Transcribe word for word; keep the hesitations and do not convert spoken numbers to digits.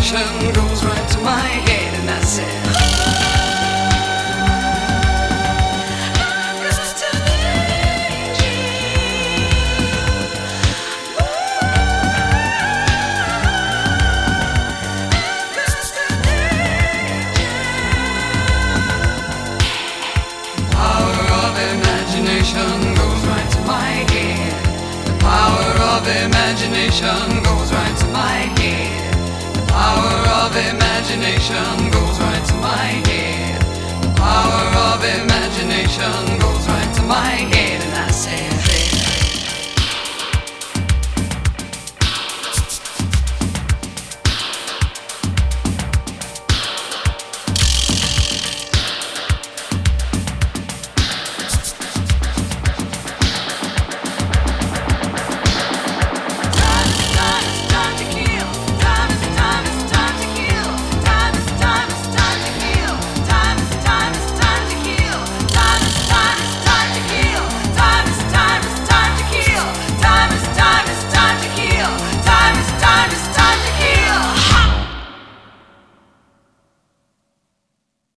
imagination goes right to my head, and I said, imagination goes right to my head. The power of imagination goes right to my head. The power of imagination goes